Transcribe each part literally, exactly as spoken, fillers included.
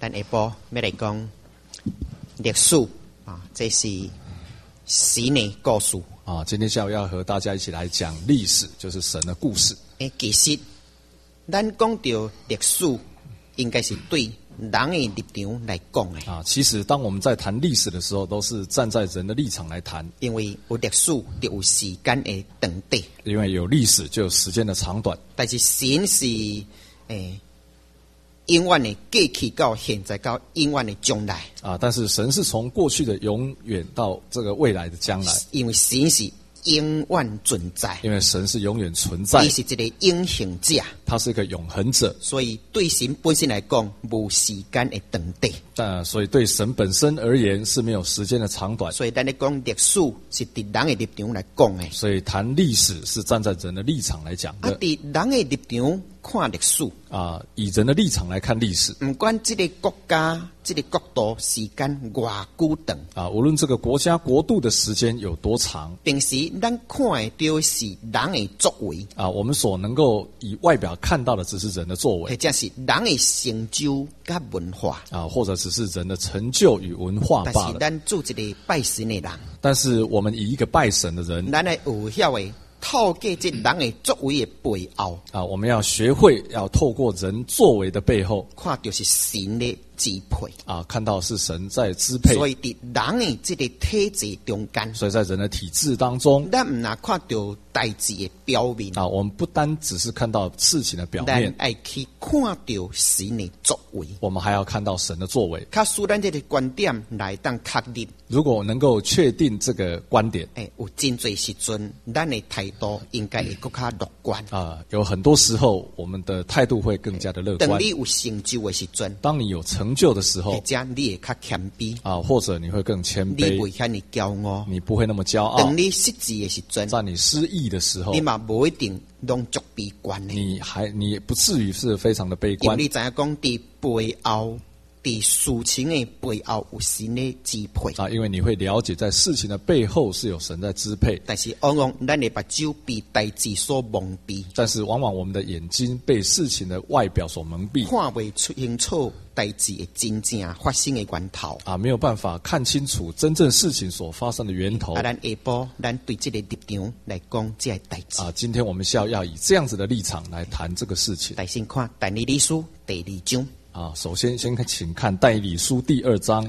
咱下晡要来讲历史啊，这是神的故事啊。今天下午要和大家一起来讲历史，就是神的故事。 诶，其实咱讲到历史，应该是对人的立场来讲的啊。其实当我们在谈历史的时候，都是站在人的立场来谈， 因为有历史就有时间的长短， 因为有历史就有时间的长短。 但是神是诶。永远的过去到现在到永远的将来啊！但是神是从过去的永远到这个未来的将来， 因为神是永远存在， 因为神是永远存在， 他是一个永恒者， 他是一个永恒者， 所以对神本身来讲，无时间的长短。 但所以对神本身而言是没有时间的长短。 所以咱咧讲历史是伫人的立场来讲的， 所以谈历史是站在人的立场来讲的。 啊，伫人的立场看历史啊，以人的立场来看历史， 不管这个国家、这个国度时间偌久长啊，无论这个国家国度的时间有多长， 平时咱看的都是人的作为啊，我们所能够以外表看到的只是人的作为， 或者是人的成就甲文化啊，或者只是人的成就与文化罢了。 但是咱做一个拜神的人， 但是我们以一个拜神的人， 咱来有晓的。透过这人的作为的背后啊，我们要学会要透过人作为的背后， 看到是神的支配啊，看到是神在支配。 所以在人的这个体制中间， 所以在人的体制当中， 咱唔那看到代志的表面啊，我们不单只是看到事情的表面， 咱要去看到神的作为， 我们还要看到神的作为。 较使咱这个观点来当确立。 如果能够确定这个观点， 哎，有真侪时阵，咱的态度应该会更加乐观啊。有很多时候，我们的态度会更加的乐观。 当你有成就的时阵， 当你有成就的时候， 或者你会较谦卑啊，或者你会更谦卑， 你不会遐尼骄傲， 你不会那么骄傲。 当你失志的时阵， 在你失意的时候， 你嘛不一定拢足悲观的， 你还你不至于是非常的悲观。 因为你知影讲，伫背后。伫事情的背后有神的支配啊，因为你会了解在事情的背后是有神在支配。 但是往往咱的目睭被代志所蒙蔽， 但是往往我们的眼睛被事情的外表所蒙蔽， 看不清楚代志的真正发生的源头啊，没有办法看清楚真正事情所发生的源头。 啊，咱下晡咱对这个立场来讲这个代志啊，今天我们需要要以这样子的立场来谈这个事情。 来先看但以理书第二章。 啊，首先先请看但以理书第二章。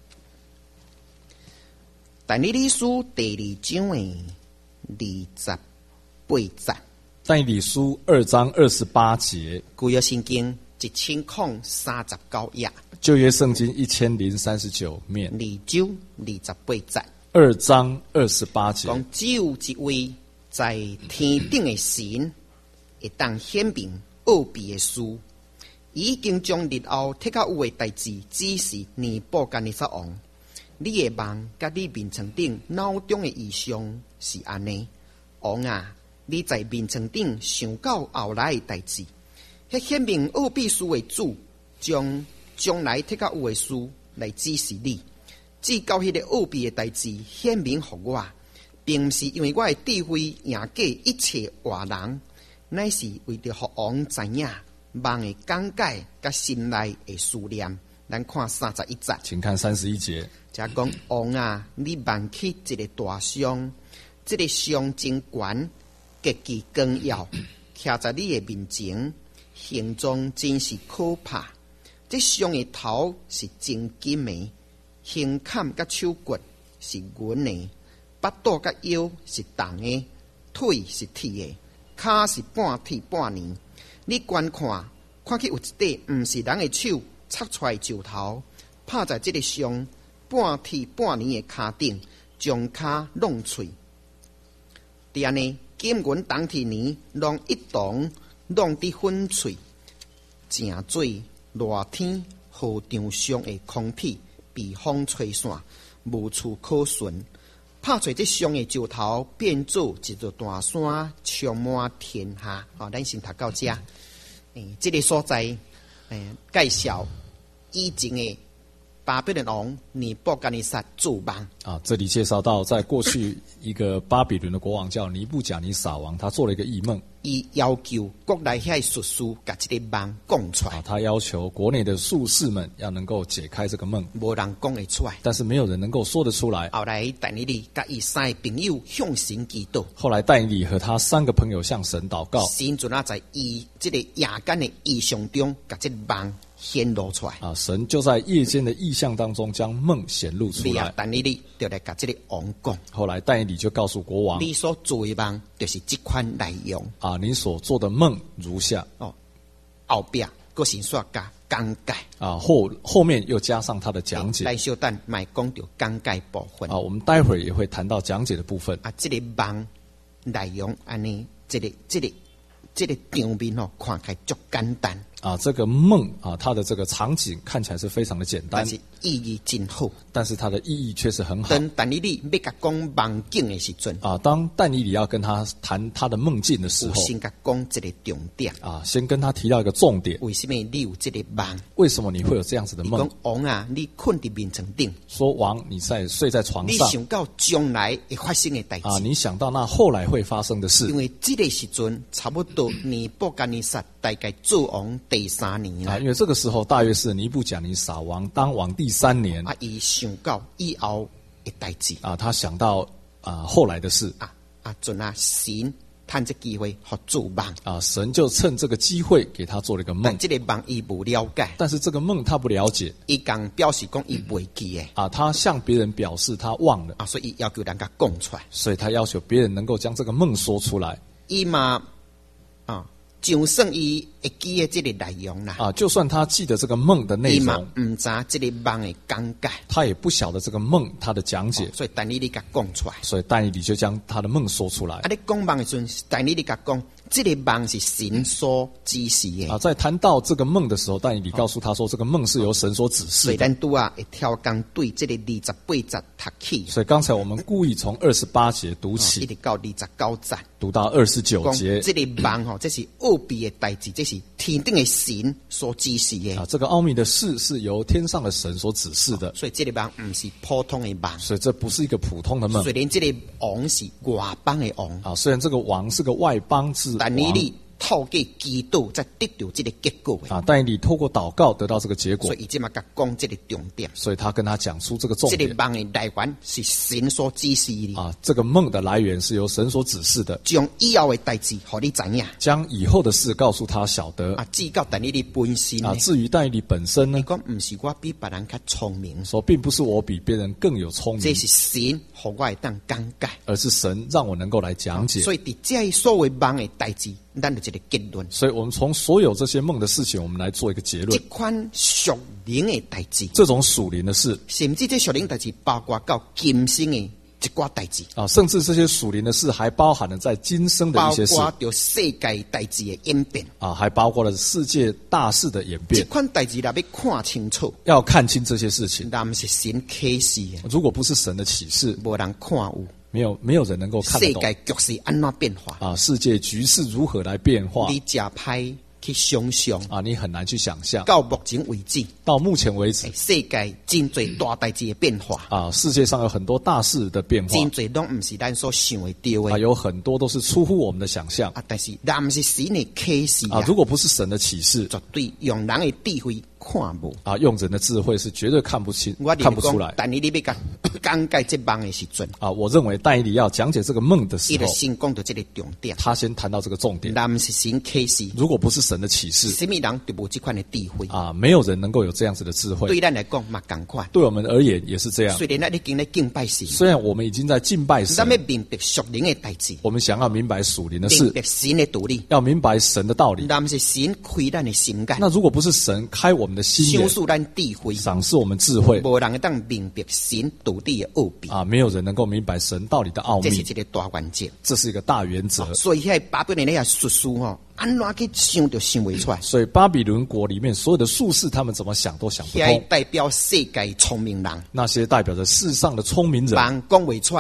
但以理书第二章的二十八节。 但以理书二章二十八节。 旧约圣经一千零三十九页。 旧约圣经一千零三十九面。 二章二十八节。 二章二十八节。 讲只有一位在天顶的神，会当显明奥秘的事。已经将日后贴较有的代志指示尼布甲尼撒王。你的梦甲你面床顶脑中的意象是安尼。王啊，你在面床顶想到后来的代志，迄显明奥秘事的主，将将来贴较有的事来指示你。至到迄个奥秘的代志显明互我，并不是因为我的智慧赢过一切外人，乃是为着互王知影。梦的讲解甲心内的思念，咱看三十一节。 请看三十一节。 则讲王啊，你望起一个大象，这个象真悬，极其光耀，徛在你的面前，形状真是可怕。这象的头是真金的，胸坎甲手骨是银的，腹肚甲腰是铜的，腿是铁的，骹是半铁半泥。你观看，看去有一块毋是人的手插出来石头，拍在这个上半铁半泥的骹顶，将骹弄碎。第安尼，金银铜铁泥拢一同弄伫粉碎，正做热天河场上的空气被风吹散，无处可寻。拍出这上的石头，变做一座大山，充满天下。好、哦，咱先读到这。诶，这个所在，诶，介绍以前的巴比伦王尼布甲尼撒做梦。 啊，这里介绍到，在过去一个巴比伦的国王叫尼布甲尼撒王，他做了一个异梦。 伊要求国内遐术士甲这个梦讲出来， 啊，他要求国内的术士们要能够解开这个梦， 无人讲会出来。 但是没有人能够说得出来。 后来但以理甲伊三个朋友向神祈祷， 后来但以理和他三个朋友向神祷告， 神就那在伊这个夜间的异象中，甲这个梦显露出来。 啊，神就在夜间的异象当中将梦显露出来。 但以理就来甲这个王讲， 后来但以理就告诉国王， 你所做的梦就是这款内容啊，你所做的梦如下。 哦，后壁个神煞加讲解啊，后后面又加上他的讲解。 来小等卖讲到讲解部分啊，我们待会儿也会谈到讲解的部分。 啊，这个梦内容安尼，这个这个这个场面哦，看起来足简单啊，这个梦啊，它的这个场景看起来是非常的简单， 但是意义真好。 但是它的意义却是很好。 当但以理要甲讲梦境的时阵， 啊，当但以理要跟他谈他的梦境的时候， 先甲讲这个重点啊，先跟他提到一个重点。 为什么你有这个梦？ 为什么你会有这样子的梦？ 讲王啊，你困伫眠床顶， 说王你在睡在床上， 你想到将来会发生的代志啊，你想到那后来会发生的事。 因为这个时阵差不多尼布甲尼撒大概做王第三年啦。 啊，因为这个时候大约是尼布甲尼撒王当王第三年啊，伊想到以后的代志啊，他想到啊后来的事啊啊，准啊神趁这机会好做梦啊，神就趁这个机会给他做了一个梦。 但这个梦伊无了解， 但是这个梦他不了解， 伊讲表示讲伊袂记的啊，他向别人表示他忘了啊，所以伊要求人家讲出来， 所以他要求别人能够将这个梦说出来。 伊嘛啊，就算伊会记的这个内容啦， 啊，就算他记得这个梦的内伊嘛容， 唔知这个梦的讲解， 他也不晓得这个梦他的讲解， 哦所以但以理甲讲出来。 所以但以理就将他的梦说出来。 啊，你讲梦的时阵，但以理甲讲，这个梦是神所指示的。 啊，在谈到这个梦的时候，但以理告诉他说，这个梦是由神所指示所以的。 咱拄啊会跳工对这个二十八节读起， 所以刚才我们故意从二十八节读一起， 直到二十九节， 读到二十九讲节。 这个梦吼，这是奥秘的代志，这是天顶的神所指示的。 啊，这个奥秘的事是由天上的神所指示的， 所以这个梦不是普通的梦， 所以这不是一个普通的梦虽然这个王是外邦的王， 啊。虽然这个王是个外邦之王但以理透过祈祷才得到这个结果的。 啊，但以理透过祷告得到这个结果所，以伊即马甲讲这个重点， 所以他跟他讲出这个重这个点梦的来源是神所指示的， 啊。这个梦的来源是由神所指示的， 将以后的代志互你知影。 将以后的事告诉他晓得啊，至到但以理本身啊。 呢， 至于但以理本身呢你，讲唔是我比别人较聪明， 说并不是我比别人更有聪明， 这是神互我会当讲解。 而是神让我能够来讲解。 所以伫这所有梦的代志，咱就一个结论。 所以我们从所有这些梦的事情，我们来做一个结这论。 款属灵的代志， 这种属灵的事甚至这属灵代志包括到今生的一寡代志， 啊，甚至这些属灵的事还包含了在今生的包一些事括着世界代志的演变。 啊，还包括了世界大事的演这变。 款代志若要看清楚， 要看清这些事情， 咱是神启示的， 如果不是神的启示， 无人看有。 没有没有人能够看得懂世界局势安怎变化， 啊，世界局势如何来变化你真歹去想象。 啊，你很难去想象。 到目前为止， 到目前为止世界真多大代志的变化， 啊，世界上有很多大事的变化真多拢唔是咱所想的对啊， 的有很多都是出乎我们的想象啊。但是咱唔是神的启示啊， 啊， 如果不是神的启示绝对用人的智慧看无。 啊，用人的智慧是绝对看不清我看不出来但你你要讲讲解这梦的时阵， 啊。我认为但以理要讲解这个梦的时伊就候， 先讲到这个重点。 他先谈到这个重点。 咱唔是神启示， 如果不是神的启示什么人就无这款的智慧。 啊，没有人能够有这样子的智慧。 对咱来讲嘛，共款。 对我们而言也是这样。 虽然咱已经在敬拜神， 虽然我们已经在敬拜神咱，要明白属灵的代志， 我们想要明白属灵的明事， 白神的道理。 要明白神的道理。 咱是神开咱的心眼， 那如果不是神开我们的心眼， 赏赐咱智慧， 赏赐我们智慧无人会当明白神道理的奥秘。 啊，没有人能够明白神道理的奥秘。 这是一个大原则。 这是一个大原则。 所以迄巴比伦那些术士吼，安怎去想就想袂出来。 所以巴比伦国里面所有的术士，他们怎么想都想不遐通。 代表世界聪明人， 那些代表着世上的聪明人人讲袂出来，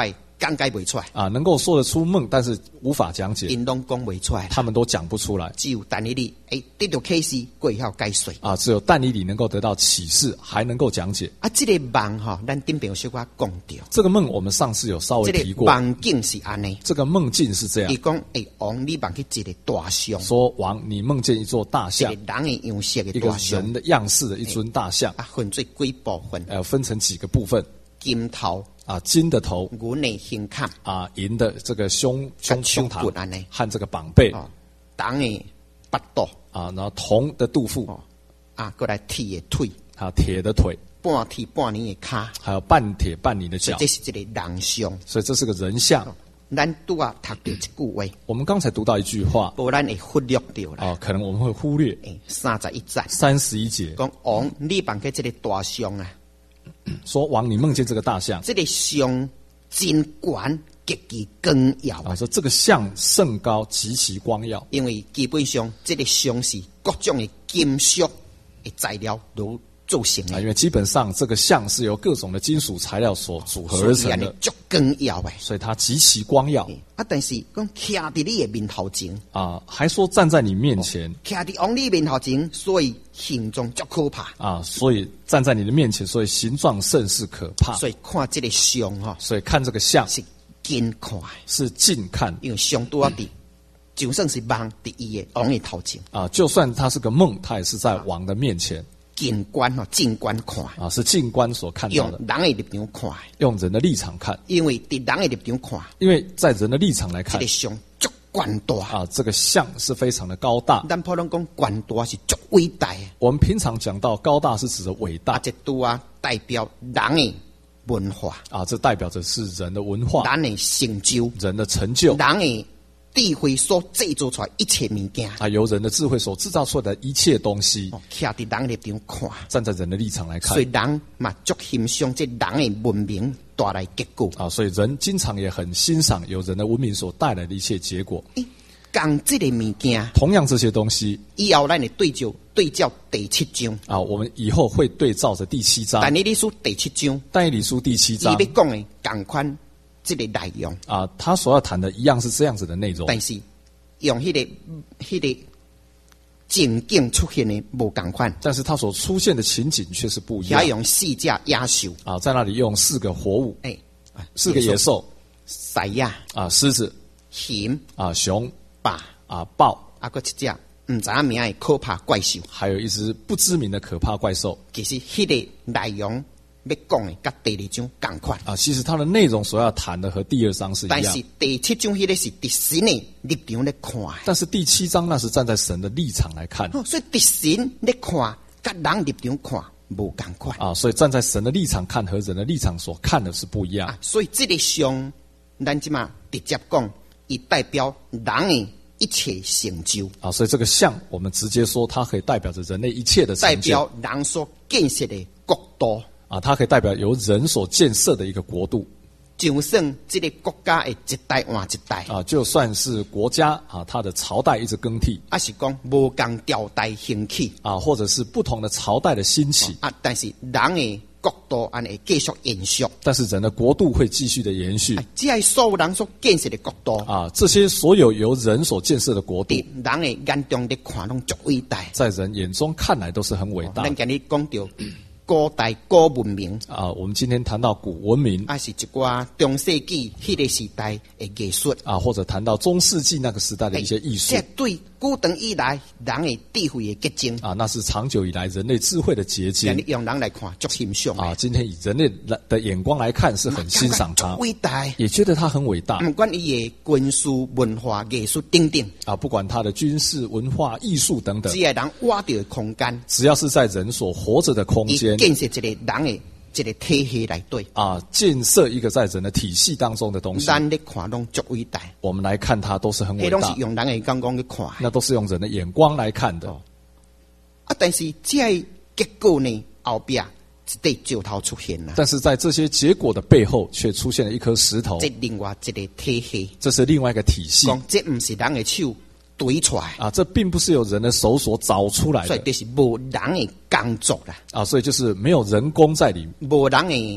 讲解不出来， 啊，能够说得出梦，但是无法讲解， 因拢讲不出来， 他们都讲不出来。 只有但以理诶得到启示，过晓解说。 啊，只有但以理能够得到启示，还能够讲解。 啊，这个梦哈，咱顶边有小可讲到， 这个梦我们上次有稍微提过， 这个梦境是安尼。 这个梦境是这样伊，讲诶，王你梦去一个大象， 说王你梦见一座大一象个，人的样式的一个大象人，的样式的一尊大象， 啊，分做几部分， 呃，分成几个部分金头、 啊，金的头银的胸坎， 啊，银的这个胸胸胸胸骨膛安尼和这个膀背哦，铜的腹肚， 啊，然后铜的肚腹哦，啊，过来铁的腿， 还有铁的腿， 半铁半泥的骹， 还有半铁半泥的脚， 这是一个人像。 所以这是个人像。 咱拄啊读到一句话， 我们刚才读到一句话无咱会忽略掉啦。 啊，可能我们会忽略诶，三十一节三十一节讲王，你梦见这个大象啊， 说王你梦见这个大象这个象真悬，极其光耀啊，说这个象甚高，极其光耀。 因为基本上这个象是各种的金属的材料都造成啊， 的， 因为基本上这个象是由各种的金属材料所组合而所以成的， 安尼足光耀的。 所以它极其光耀啊，但是讲徛伫你的面头前， 啊。还说站在你面前徛伫往你面头前，所以形状足可怕。 啊，所以站在你的面前，所以形状甚是可怕。 所以看这个象哈， 所以看这个象是近看的， 是近看因为象拄啊伫，就算是梦伫伊的王的头前， 啊，就算它是个梦，它也是在王的面前近观吼，近观看， 啊，是近观所看到用的， 人的立场看的， 用人的立场看， 因为伫人的立场看， 因为在人的立场来看这个象足悬大。 啊，这个象是非常的高大。 咱普通讲悬大是足伟大的， 我们平常讲到高大是指的伟大啊，这拄啊代表人的文化、 啊，这代表着是人的文化、 人的成就、 人的成就人的智慧所制造出来一切物件， 啊，由人的智慧所制造出来的一切东西， 哦徛伫人的立场看， 站在人的立场来看所以人嘛足欣赏这人的文明带来结果。 啊，所以人经常也很欣赏由人的文明所带来的一切结果。 讲这个物件， 同样这些东西以后咱会对照对照第七章， 啊，我们以后会对照着第七章但以理书第七章， 但以理书第七伊章要讲的共款这个内容， 啊，他所要谈的一样是这样子的内容， 但是用迄、个迄、个情景出现的无共款， 但是他所出现的情景却是不一样遐用四只野兽， 啊，在那里用四个活物， 诶、啊四个野兽狮子、 啊，狮子熊、 啊，熊豹， 啊，豹， 啊，搁一只毋知影名的可怕怪兽。 还有一只不知名的可怕怪兽其实迄个内容要讲的，甲第二章共款。 啊。其实它的内容所要谈的和第二章是一样但是，第七章迄个是伫神的立场咧看的， 但是第七章那是站在神的立场来看哦所以伫神咧看，甲人立场看无共款啊，所以站在神的立场看和人的立场所看的是不一样啊。所以这个像咱即马直接讲，伊代表人的一切成就， 啊。所以这个像我们直接说，它可以代表着人类一切的代成就表人所建设的国度。 啊，它可以代表由人所建设的一个国度就算这个国家会一代换一代， 啊，就算是国家啊，它的朝代一直更替还是讲无共朝代兴起啊，或者是不同的朝代的兴起， 啊，但是人的国度安会继续延续。 但是人的国度会继续的延续啊，这系所有人所建设的国度， 啊。这些所有由人所建设的国度， 伫人的眼中咧看拢足伟大。 在人眼中看来都是很伟大咱今日讲到古代古文明， 啊。我们今天谈到古文明还是一寡中世纪迄个时代的艺术， 啊，或者谈到中世纪那个时代的一些艺术这对古长以来人的智慧的结晶， 啊，那是长久以来人类智慧的结晶今日用人来看足欣赏啊。今天以人类的眼光来看，是很欣赏它足，伟大。 也觉得它很伟大不管伊的军事、文化、艺术等等， 啊。不管它的军事、文化、艺术等等只，要人挖到的空间， 只要是在人所活着的空伊间建设一个人的一个体系来对， 啊，建设一个在人的体系当中的东西， 咱咧看拢足伟大。 我们来看它都是很伟大迄拢是，用人的眼光去看的。 那都是用人的眼光来看的啊，但是这个结果呢，后壁一块石头出现了， 但是在这些结果的背后，却出现了一颗石头， 这另外一个体系， 这是另外一个体系讲这不是人的手堆出来， 啊，这并不是由人的手所找出来的所以就是无人的工作啦， 啊，所以就是没有人工在里面无人的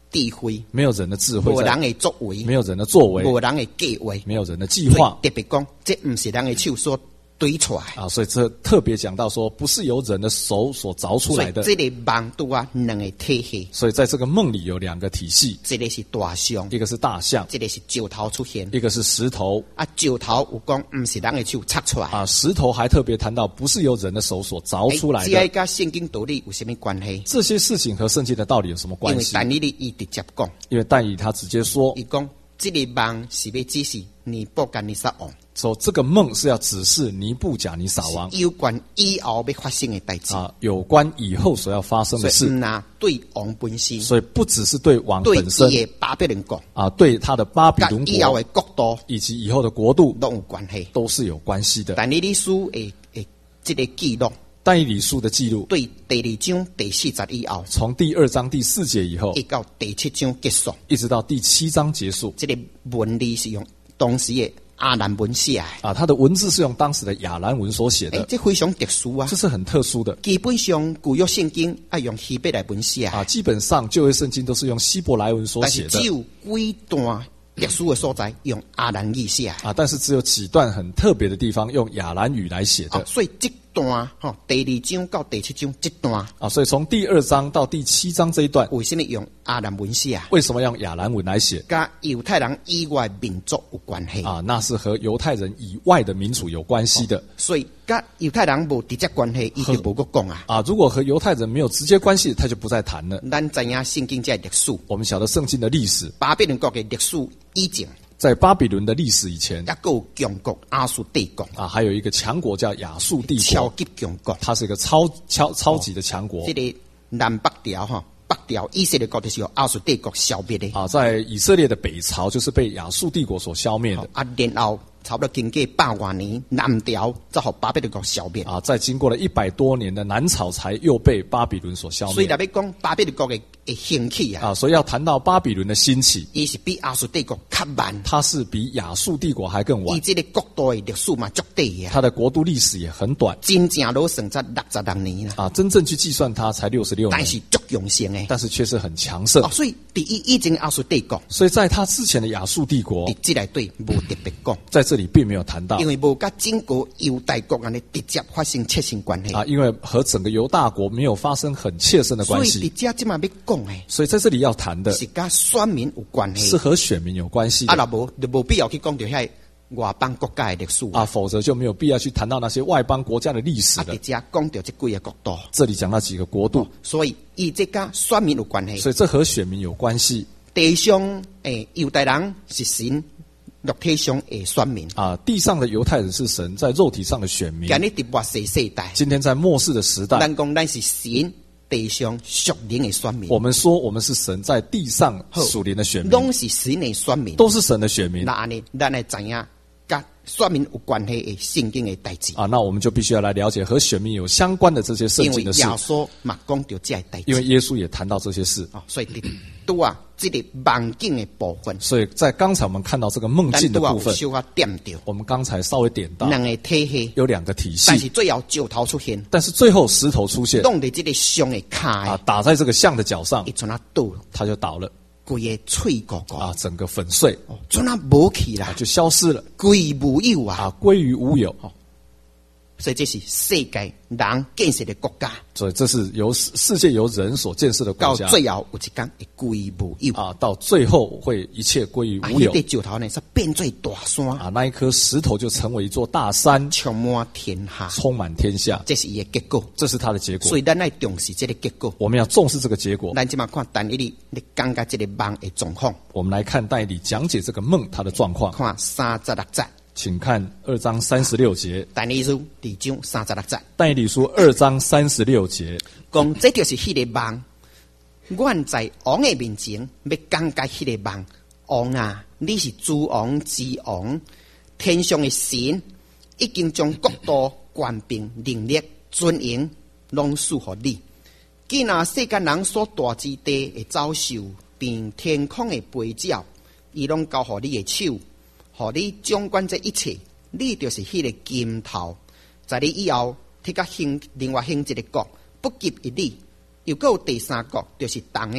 智慧， 没有人的智慧在， 无人的作为， 没有人的作为， 无人的计划， 没有人的计划。 特别讲，这不是人的手所堆出来啊，所以这特别讲到说，不是由人的手所凿出来的。 所以这个梦都啊两个体系， 所以在这个梦里有两个体系， 这个是大象， 一个是大象， 这个是石头出现， 一个是石头。 啊，石头有讲不是人的手拆出来啊，石头还特别谈到不是由人的手所凿出来的。 这跟圣经道理有什么关系？ 这些事情和圣经的道理有什么关系？ 因为但以理伊直接讲， 因为但以理他直接说， 伊讲这个梦是要指示尼布甲尼撒王。 说这个梦是要指示尼布甲尼撒王有关以后要发生的代志啊，有关以后所要发生的事。 那对王本身， 所以不只是对王本身， 对巴比伦国啊，对他的巴比伦国以后的国度以及以后的国度都有关系， 都是有关系的。 但以理书诶诶，这个记录， 但以理书的记录， 对第二章第四节以后， 从第二章第四节以后， 一到第七章结束， 一直到第七章结束， 这个文字是用当时的亚兰文写的啊，他的文字是用当时的亚兰文所写的， 这非常特殊啊， 这是很特殊的。 基本上旧约圣经爱用希伯来文写啊，基本上旧约圣经都是用希伯来文所写的， 但是只有几段特殊的所在用亚兰语写啊，但是只有几段很特别的地方用亚兰语来写的， 啊、所以这段哈第二章到第七章这段啊，所以从第二章到第七章这一段， 为什么用亚兰文写？ 为什么用亚兰文来写？ 跟犹太人以外民族有关系啊，那是和犹太人以外的民族有关系的。 哦、所以跟犹太人无直接关系，伊就无个讲啊。 啊，如果和犹太人没有直接关系，他就不再谈了。 咱知影圣经这历史， 我们晓得圣经的历史， 巴比伦国的历史以前。 在巴比伦的历史以前， 一个强国亚述帝国啊，还有一个强国叫亚述帝国， 超级强国， 它是一个超超超级的强国。 这个南北朝哈，北朝以色列国就是由亚述帝国消灭的啊，在以色列的北朝就是被亚述帝国所消灭的。 啊，然后差不多经过百万年，南朝才和巴比伦国消灭。 啊，在经过了一百多年的南朝，才又被巴比伦所消灭。 所以来要讲巴比伦国的的兴起啊， 啊，所以要谈到巴比伦的兴起， 伊是比亚述帝国较慢， 它是比亚述帝国还更晚。 伊这个国度的历史嘛，足短啊， 它的国度历史也很短， 真正都算才六十六年啦。 啊，真正去计算它才六十六年， 但是足强盛的， 但是却是很强盛。 哦，所以第一以前亚述帝国， 所以在它之前的亚述帝国， 伫这内对无特别讲， 在这里并没有谈到， 因为无甲整个犹大国安尼直接发生切身关系啊，因为和整个犹大国没有发生很切身的关系， 所以伫这即嘛要讲诶， 所以在这里要谈的是甲选民有关系， 是和选民有关系的。 啊，若无就无必要去讲到遐外邦国家的历史啊，否则就没有必要去谈到那些外邦国家的历史了。 啊，伫这讲到这几个国度， 这里讲到几个国度， 哦、所以伊这甲选民有关系， 所以这和选民有关系。 地上诶犹太人是神。肉体上的选民啊，地上的犹太人是神，在肉体上的选民。 今日伫末世世代， 今天在末世的时代， 咱讲咱是神地上属灵的选民。 我们说我们是神在地上属灵的选民， 都是神的选民， 都是神的选民。 那安尼，咱来知影甲选民有关系的圣经的代志啊，那我们就必须要来了解和选民有相关的这些圣经的事。 因为耶稣嘛讲到这代志， 因为耶稣也谈到这些事啊，所以拄啊。这个梦境的部分， 所以在刚才我们看到这个梦境的部分，我们刚才稍微点到两个体系， 有两个体系， 但是最后石头出现， 但是最后石头出现， 弄在这个象的脚啊，打在这个象的脚上， 一从那倒， 它就倒了， 规个脆骨骨啊，整个粉碎， 哦，从那无去啦， 就消失了， 归无有啊， 啊，归于无有。 所以这是世界人建设的国家， 所以这是由世界由人所建设的国家。 到最后有一天会归无有啊，到最后会一切归于无有。 啊，那个石头呢是变做大山啊，那一颗石头就成为一座大山， 充满天下， 充满天下。 这是伊的结果， 这是它的结果。 所以咱要重视这个结果， 我们要重视这个结果。 咱今嘛看但以理你讲解这个梦的状况， 我们来看但以理讲解这个梦它的状况。 看三十六节。 请看二章三十六节， 但以理书二章三十六节。 但以理书二章三十六节， 讲这就是迄个梦。阮在王的面前要讲解迄个梦。王啊，你是诸王之王，天上的神已经将国度、权柄、能力、尊荣拢赐予你。既然世间人所大之地的遭受，并天空的飞鸟，伊拢交予你的手。互你掌管这一切，你就是迄个金头。在你以后，替甲兴另外兴一个国，不及于你。又有第三国，就是东的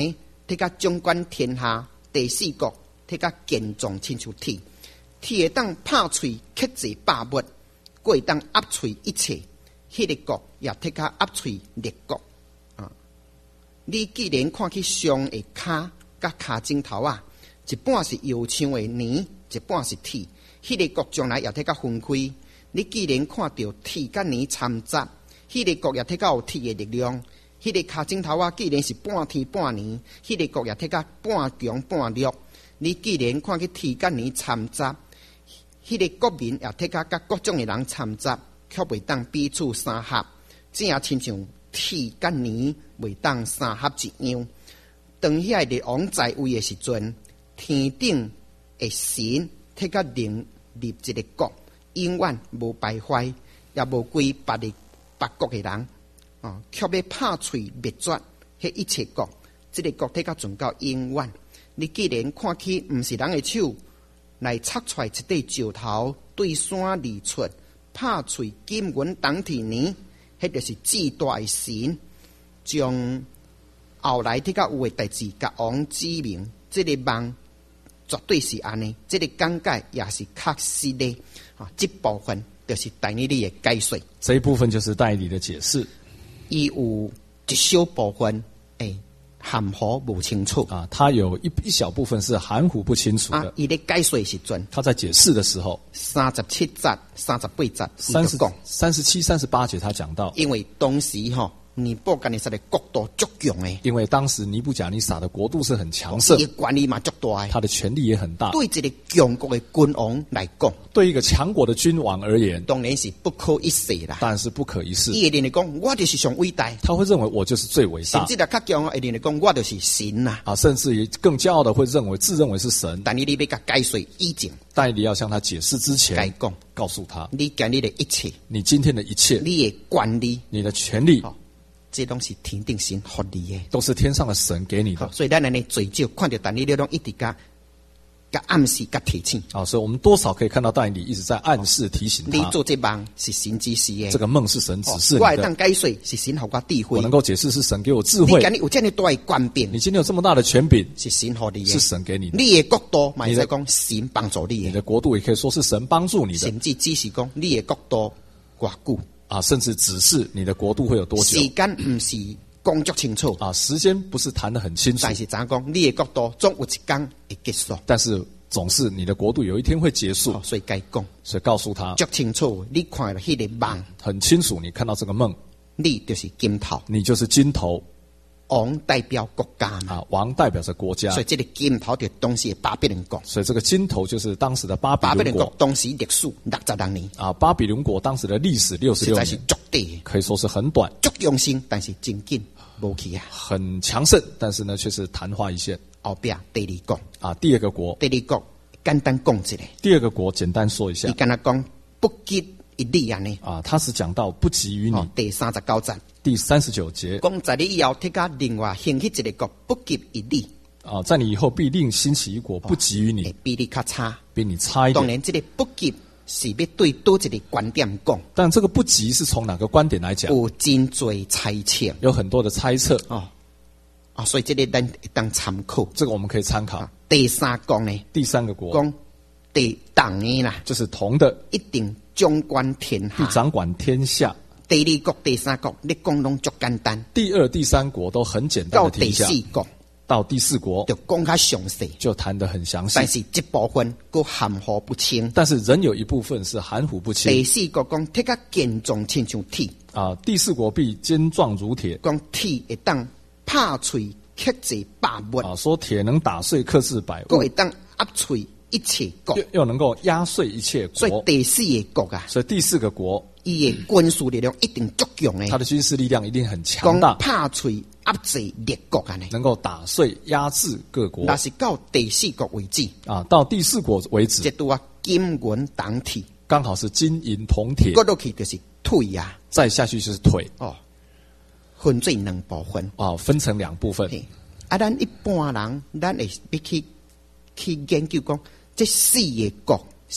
摕甲掌管天下；第四国摕甲健壮亲像铁，铁会当拍碎克制百物，过会当压碎一切。迄、那个国也摕甲压碎列国啊！你既然看去上的骹甲骹枕头啊，一半是油枪的泥，一半是铁。迄、那个国将来也摕甲分开。你既然看到铁甲泥掺杂，迄、那个国也摕甲有铁的力量。迄、那个骹枕头啊，既然是半天半年，迄、那个国也摕甲半强半弱。你既然看去铁甲泥掺杂，迄、那个国民也摕甲甲各种的人掺杂，却袂当彼此相合，正亲像铁甲泥袂当相合一样。当遐个王在位的时阵，天顶的神摕甲另立一个国，永远无败坏，也无归别的别国的人，哦，却要拍碎灭绝迄一切国，这个国摕甲存到永远。你既然看起毋是人的手来拆出来一块石头，对山而出，拍碎金银铜铁泥，迄就是至大的神，将后来摕甲有的代志甲王指明，这个梦绝对是安尼，这个讲解也是确实的。啊，这部分就是但以理的解说。 这一部分就是但以理的解释。 伊有一小部分诶含糊不清楚啊，他有一一小部分是含糊不清楚的。 啊，伊咧解说时阵， 他在解释的时候， 三十七节、三十八节， 三十三十七、三十八节，他讲到， 因为当时吼。尼布甲尼撒的国度足强诶， 因为当时尼布甲尼撒的国度是很强盛， 伊管理嘛足大诶， 他的权力也很大。 对一个强国的君王来讲， 对一个强国的君王而言， 当然是不可一世啦。 当然是不可一世。 伊会认为讲，我就是上伟大， 他会认为我就是最伟大。 甚至来较强会认为讲，我就是神呐。 啊，甚至于更骄傲的会认为自认为是神。 但你你要甲解说以前， 但你要向他解释之前， 该讲告诉他， 你今日的一切， 你今天的一切， 你的管理， 你的权利。 哦，这拢是天定神给你的， 都是天上的神给你的。 所以咱安尼最少看到但以理拢一直甲甲暗示甲提醒。 啊，所以我们多少可以看到但以理一直在暗示提醒他， 你做这梦是神指示的， 这个梦是神指示你的。 我会当解说是神给我智慧， 我能够解释是神给我智慧。 你今日有这么大的权柄， 你今天有这么大的权柄， 是神给你的， 是神给你的。 你的国度嘛，是讲神帮助你的， 你的国度也可以说是神帮助你的， 甚至只是讲你的国度偌久啊，甚至只是你的国度会有多久？ 时间不是讲足清楚啊，时间不是谈得很清楚， 但是怎讲？你的国度总有一天会结束， 但是总是你的国度有一天会结束， 哦、所以该讲， 所以告诉他足清楚。你看了迄个梦， 很清楚，你看到这个梦， 你就是金头， 你就是金头。 王代表国家嘛， 啊，王代表着国家， 所以这个金头就当时的巴比伦国， 所以这个金头就是当时的巴比伦国。 巴比伦国当时历史六十六年啊，巴比伦国当时的历史六十六年， 实在是足短， 可以说是很短， 足用心，但是真紧无去啊， 很强盛，但是呢却是昙花一现。 后边第二国啊，第二个国， 第二国简单讲一下， 第二个国简单说一下， 伊跟他讲不及一例安尼啊，他是讲到不及于你。 哦、第三十九节。 第三十九节， 讲在你以后，摕甲另外兴起一个国，不及一例啊，在你以后必另兴起一国，不及于你， 哦、比你较差， 比你差一点。 当然，这个不及是要对多一个观点讲， 但这个不及是从哪个观点来讲？ 有真多猜测， 有很多的猜测哦啊，所以这个咱当参考， 这个我们可以参考。啊、 第三国呢？ 第三个国讲第党的啦， 就是铜的， 一定掌管天下， 必掌管天下。 第二国、第三国，你讲拢足简单。 第二、第三国都很简单的天下。 到第四国， 到第四国就讲较详细， 就谈得很详细。 但是这部分佫含糊不清。 但是仍有一部分是含糊不清。 第四国讲摕甲坚壮亲像铁啊，第四国必坚壮如铁， 讲铁会当拍碎克制百物啊，说铁能打碎克制百物， 佫会当压碎一切国， 又又能够压碎一切国。 所以第四个国啊， 所以第四个国。 伊的军事力量一定足强诶， 他的军事力量一定很强大， 拍碎压制列国啊， 能够打碎压制各国。 那是到第四国为止啊，到第四国为止， 这都啊金银铜铁， 刚好是金银铜铁， 过落去就是腿呀、啊， 再下去就是腿哦，分做两部分啊，分成两部分。 啊，咱一般人，咱会要去去研究讲，这四个国是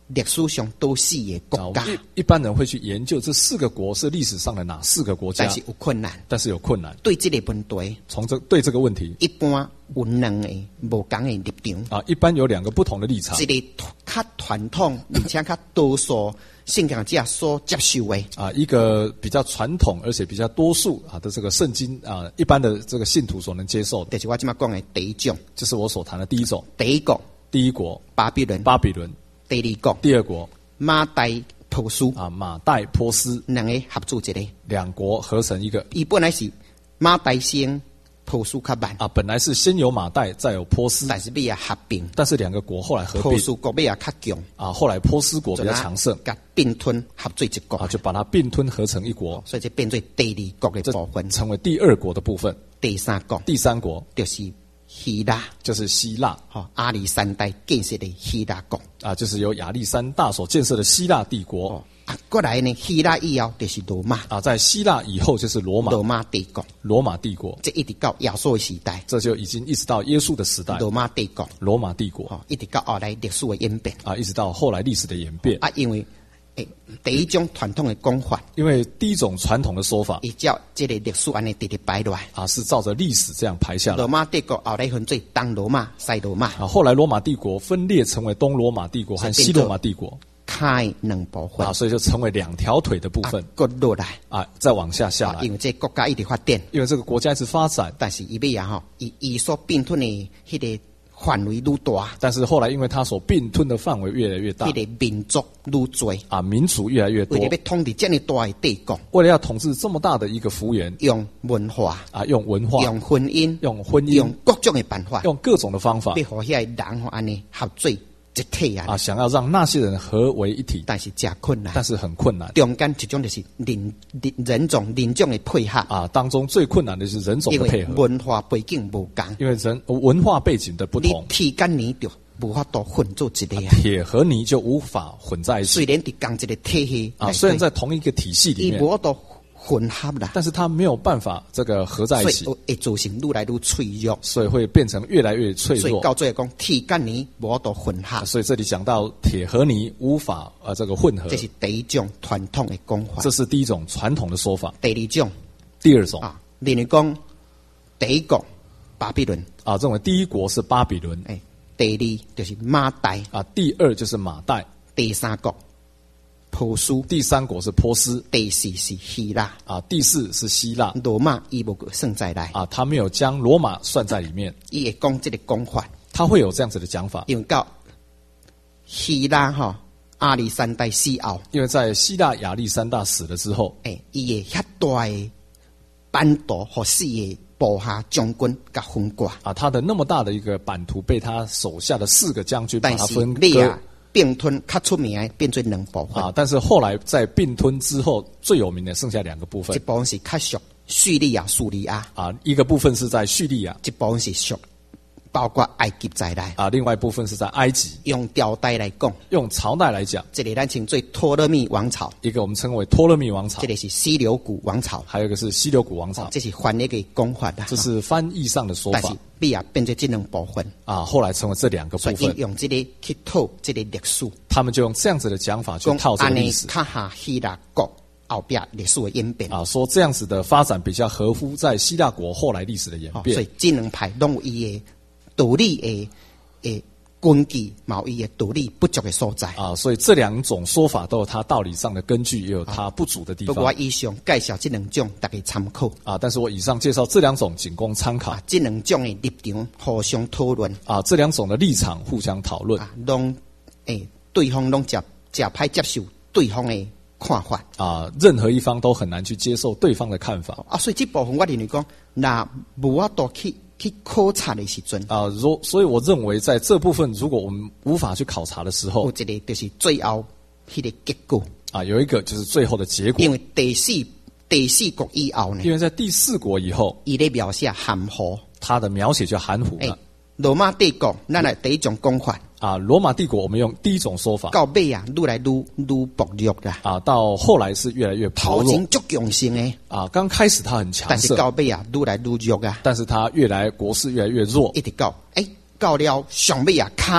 历史上都四个国家， 一一般人会去研究这四个国是历史上的哪四个国家， 但是有困难， 但是有困难。 对这个问题， 从这对这个问题， 一般有两个无同的立场啊，一般有两个不同的立场。 一个较传统，而且较多数信仰者所接受的啊，一个比较传统而且比较多数啊的这个圣经啊，一般的这个信徒所能接受的， 就是我今麦讲的第一种， 这是我所谈的第一种。 第一国， 第一国巴比伦， 巴比伦； 第二国， 第二国马代波斯啊，马代波斯， 两个合组一个， 两国合成一个。 伊本来是马代先，波斯较慢啊，本来是先有马代，再有波斯， 但是尾啊合并， 但是两个国后来合并， 波斯国尾啊较强啊，后来波斯国比较强盛， 甲并吞合做一国啊，就把它并吞合成一国， 所以就变做第二国的部分， 成为第二国的部分。 第三国， 第三国就是希腊， 就是希腊， 哈，亚历山大建设的希腊国啊，就是由亚历山大所建设的希腊帝国。 哦啊，过来呢，希腊以后就是罗马啊，在希腊以后就是罗马， 罗马帝国， 罗马帝国， 这一直到耶稣的时代， 这就已经一直到耶稣的时代， 罗马帝国， 罗马帝国， 哦，一直到后来历史的演变啊，一直到后来历史的演变啊，因为诶，第一种传统的讲法， 因为第一种传统的说法， 依照这个历史安尼直直排落来啊，是照着历史这样排下来。 罗马帝国后来分做东罗马、西罗马啊，后来罗马帝国分裂成为东罗马帝国和西罗马帝国， 开两部分啊，所以就成为两条腿的部分。 割落来啊，再往下下来， 因为这国家一直发展， 因为这个国家一直发展， 但是伊尾啊吼，伊伊所并吞的迄个范围愈大， 但是后来因为它所并吞的范围越来越大， 迄个民族愈多啊，民族越来越多， 为了要统治这么大的帝国， 为了要统治这么大的一个幅员， 用文化啊，用文化， 用婚姻， 用婚姻， 用各种的办法， 用各种的方法， 要互遐人吼安尼合做一体啊！ 啊，想要让那些人合为一体， 但是真困难， 但是很困难。 中间一种就是人人人种人种的配合啊，当中最困难的是人种的配合， 因为文化背景不同， 因为人文化背景的不同， 你铁跟泥就无法度混做一个啊， 铁和泥就无法混在一起。 虽然伫同一个体系啊，虽然在同一个体系里面， 伊无法度混合啦， 但是它没有办法这个合在一起， 所以会造成愈来愈脆弱， 所以会变成越来越脆弱。 所以到最后讲铁跟泥无法度混合， 啊，所以这里讲到铁和泥无法呃这个混合， 这是第一种传统的讲法， 这是第一种传统的说法。 第二种， 第二种啊，另外讲第一国巴比伦啊，认为第一国是巴比伦， 哎，第二就是马代啊，第二就是马代， 第三国波斯， 第三国是波斯， 第四是希腊啊，第四是希腊， 罗马伊无算在内啊，他没有将罗马算在里面， 伊会讲这个讲法， 他会有这样子的讲法， 因为到希腊吼亚历山大死后， 因为在希腊亚历山大死了之后， 诶，伊会遐大的版图和四个部下将军甲分割啊，他的那么大的一个版图被他手下的四个将军把但是它分你啊割。 并吞较出名的变做两部分啊，但是后来在并吞之后，最有名的剩下两个部分一，部分是较属叙利亚、叙利亚， 啊，一个部分是在叙利亚， 一部分是属包括埃及在内。 啊，另外一部分是在埃及。 用朝代来讲， 用朝代来讲， 这个咱称做托勒密王朝， 一个我们称为托勒密王朝这，个是西流古王朝， 还有一个是西流古王朝， 这是翻译的讲法啦。 这是翻译上的说法但是比亚变做这两部分， 啊。后来成为这两个部所以分， 用这个去套这个历史， 他们就用这样子的讲法去讲套这个安尼历史卡下希腊国后边历史的演变。 啊，说这样子的发展比较合乎在希腊国后来历史的演哦所变以这两派拢有伊的道理的诶根据，嘛有伊的道理不足的所在。 啊，所以这两种说法都有它道理上的根据，也有它不足的地方不过我以上介绍这两种，大家参考啊。但是我以上介绍这两种仅供参考啊，这两种的立场互相讨论啊，这两种的立场互相讨论啊，拢诶对方拢接接歹接受对方的看法啊，任何一方都很难去接受对方的看法啊，所以这部分我认为讲，那无法度去去考察的时阵啊。如所以我认为在这部分，如果我们无法去考察的时候有一个就是最后迄个结果啊，有一个就是最后的结果因，为第四第四国以后呢， 因为在第四国以后， 伊咧描写含糊。 它的描写就含糊诶了。 罗马帝国，咱来第一种讲法， 啊，罗马帝国我们用第一种说法到尾啊，愈来愈愈薄弱啦。 啊，到后来是越来越薄弱头前足强盛诶， 啊。刚开始它很强但是盛， 到尾啊，愈来愈弱啊， 但是它越来国势越来越弱一直到诶，到了上尾啊，骹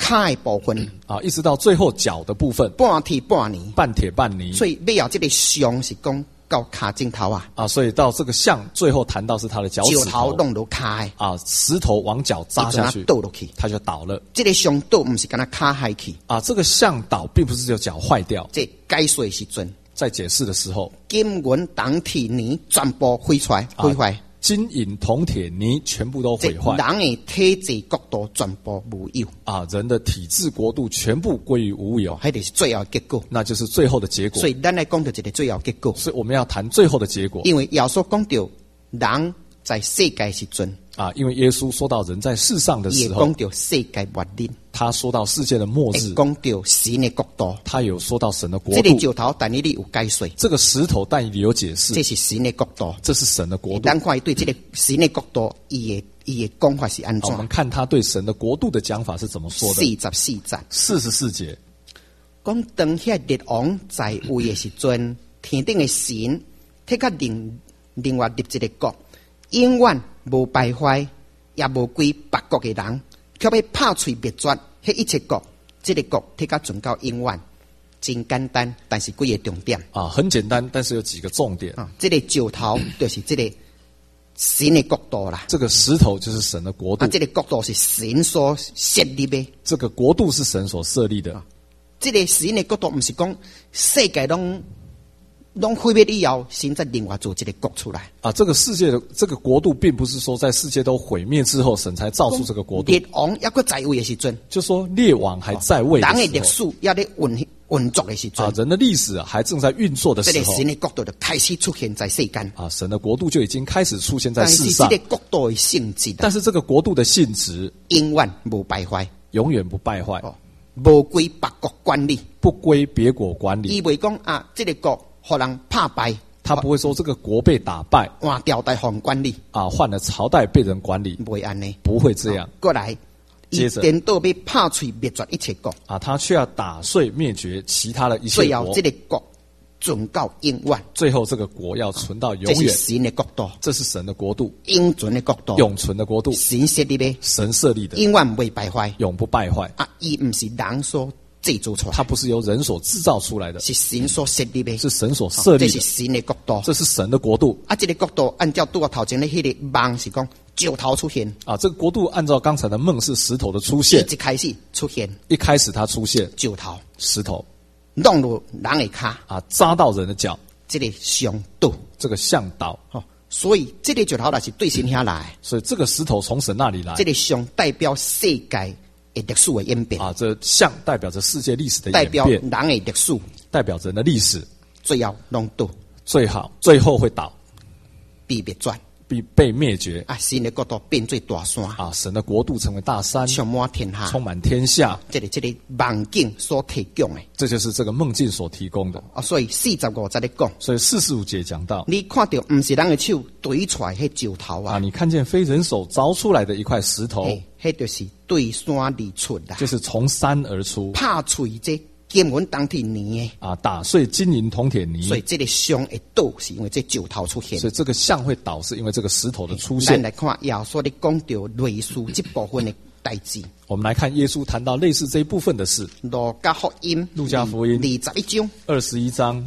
骹的部分， 啊，一直到最后脚的部分， 半铁半泥， 半铁半泥。 所以尾后这个像是讲到骹枕头啊， 啊，所以到这个像最后谈到是他的脚趾石头弄落骹的， 啊，石头往脚扎下去， 倒落去， 他就倒了。 这个像倒不是干那骹害去啊，这个像倒并不是只有脚坏掉， 这解说的时阵， 在解释的时候， 金银铜铁泥全部毁出来，毁坏。啊金银铜铁泥全部都毁坏， 人的体质国度全部无有啊！人的体制国度全部归于无有， 那就是最后结果， 那就是最后的结果。 所以咱来讲到这个最后结果， 所以我们要谈最后的结果。 因为耶稣讲到人在世界时阵啊，因为耶稣说到人在世上的时候， 也讲到世界末日， 他说到世界的末日， 讲到神的国度， 他有说到神的国度。 这个石头但以理有解说， 这个石头但以理有解释， 这是神的国度， 这是神的国度。 咱看对这个神的国度，伊的伊的讲法是安怎？ 我们看他对神的国度的讲法是怎么说的？ 四十四节， 四十四节， 讲当遐列王在位的时阵，天顶的神，摕甲另另外立一个国，永远无败坏，也无归别国的人，却要拍喙灭绝迄一切国，这个国摕甲存到永远。真简单，但是几个重点啊，很简单，但是有几个重点啊。这个石头就是这个神的国度啦。 这个石头就是神的国度， 啊，这个国度是神所设立的。 这个国度是神所设立的。啊， 这个神的国度不是讲世界拢拢毁灭以后，神再另外做这个国出来。 啊，这个世界的这个国度，并不是说在世界都毁灭之后，神才造出这个国度。 列王还搁在位的时阵， 就说列王还在位的时候， 人的历史也在运运作的时阵， 啊，人的历史啊还正在运作的时候， 这个神的国度就开始出现在世间。 啊，神的国度就已经开始出现在世上。 但是这个国度的性质， 但是这个国度的性质永远无败坏， 永远不败坏， 哦，无归别国管理， 不归别国管理。 伊袂讲啊，这个国互人拍败。 他不会说这个国被打败， 换朝代换管理啊，换了朝代被人管理， 不会安尼， 不会这样。 过来， 接着颠倒要拍碎灭绝一切国啊，他却要打碎灭绝其他的一切国。 最后这个国存到永远， 最后这个国要存到永远。 这是神的国度， 这是神的国度， 永存的国度， 永存的国度， 神设立的， 神设立的， 永远不会败坏， 永不败坏啊！伊不是人所制造出来， 它不是由人所制造出来的， 是神所设立的， 是神所设立的， 这是神的国度， 这是神的国度。 啊，这个国度按照拄啊头前的迄个梦是讲石头出现啊，这个国度按照刚才的梦是石头的出现， 一开始出现， 一开始它出现石头， 石头弄入人的脚啊，扎到人的脚， 这个向倒， 这个向导， 哦，所以这个石头也是对神遐来， 所以这个石头从神那里来， 这个像代表世界的历史的演变啊，这像代表着世界历史的代演变， 表人的历史， 代表人的历史， 最后弄倒， 最好最后会倒， 被灭绝， 被被灭绝啊！神的国度变做大山啊，神的国度成为大山， 充满天下， 充满天下。 这个这个梦境所提供的， 这就是这个梦境所提供的啊！所以四十五节咧讲， 所以四十五节讲到， 你看到不是人的手堆出来迄石头啊， 啊，你看见非人手凿出来的一块石头， 迄就是对山而出的， 就是从山而出， 拍碎这金银铜铁泥的啊，打碎金银铜铁泥， 所以这个像会倒，是因为这石头出现， 所以这个像会倒，是因为这个石头的出咱现。 来看耶稣咧讲到类似这部分的代志。 我们来看耶稣谈到类似这一部分的事， 路加福音， 路加福音二十一章， 二十一章，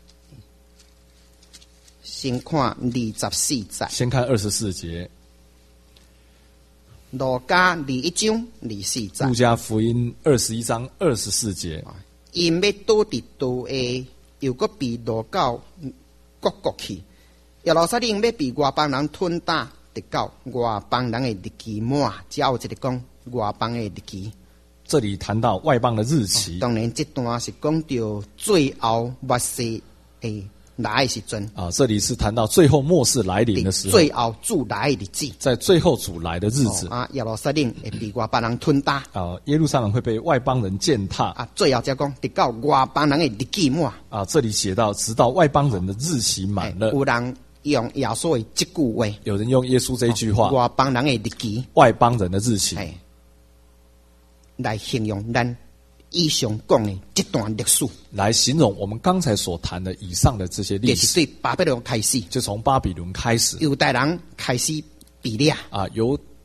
先看二十四节。 先看二十四节。 路加二一章二四节。 路加福音二十一章二十四节。 因要倒伫道下，又搁被落到各国去。耶路撒冷要被外邦人吞打，直到外邦人的日期满。只有一个讲外邦的日期。 这里谈到外邦的日期， 哦、当然这段是讲到最后末世诶来的时阵啊，这里是谈到最后末世来临的时候， 最后主来的日子， 在最后主来的日子、 哦、啊，耶路撒冷会被外邦人吞打啊，耶路撒冷会被外邦人践踏啊，最后才讲直到外邦人的日期满啊，这里写到直到外邦人的日期满了， 有人用耶稣的这句话， 有人用耶稣这一句话， 哦、外邦人的日期， 外邦人的日期， 来形容咱以上讲的这段历史， 来形容我们刚才所谈的以上的这些历史， 就是对巴比伦开始， 就从巴比伦开始， 犹太人开始被掠啊，犹